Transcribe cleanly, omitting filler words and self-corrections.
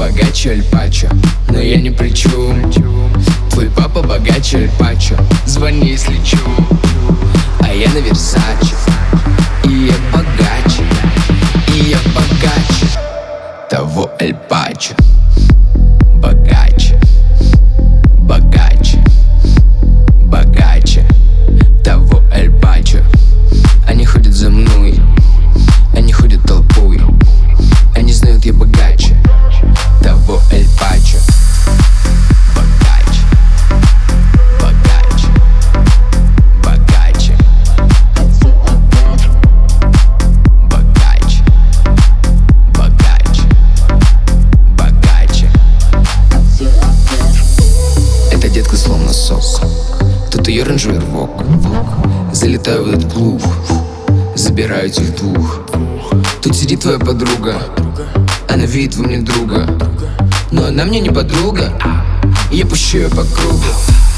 богаче Аль Пачо, но я ни при чем. Твой папа богаче Аль Пачо, звони, если чё. А я на Версаче, и я богаче, и я богаче того Аль Пачо. Богаче, богаче, богаче того Аль Пачо. Они ходят за мной, они ходят толпой, они знают, я богаче того Аль Пачо. Богаче, богаче, богаче, богаче, богаче, богаче. Эта детка словно сок, тут ее рейндж-ровер Вог. Залетаю в этот клуб, забираю этих двух. Тут сидит твоя подруга, она видит во мне друга, но она мне не подруга. Я пущу ее по кругу.